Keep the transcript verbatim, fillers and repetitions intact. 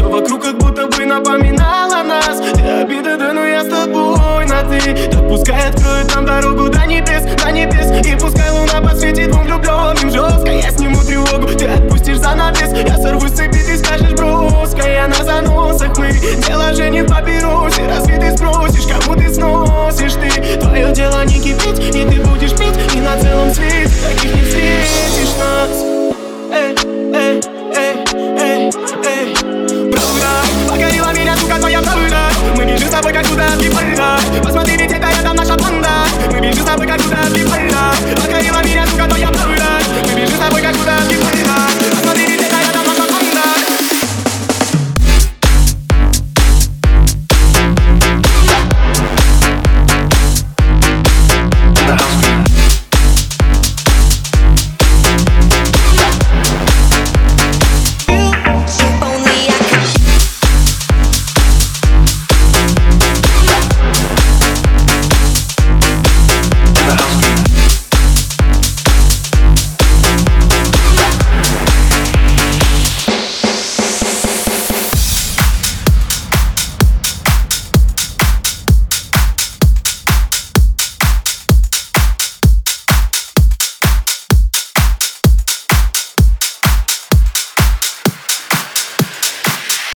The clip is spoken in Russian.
Все вокруг как будто бы напоминало нас. Ты обида, да, но я с тобой на ты. Так пускай откроет нам дорогу до небес, до небес. И пускай луна посветит двум влюбленным жестко. Я сниму тревогу, ты отпустишь занавес. Я сорвусь с цепи, ты скажешь броска. Я на заносах, мы дело же не в папиросе. Разве ты спросишь, кому ты сносишь ты? Твое дело не кипеть, и ты будешь пить. И на целом свете таких не встретишь нас. Эй.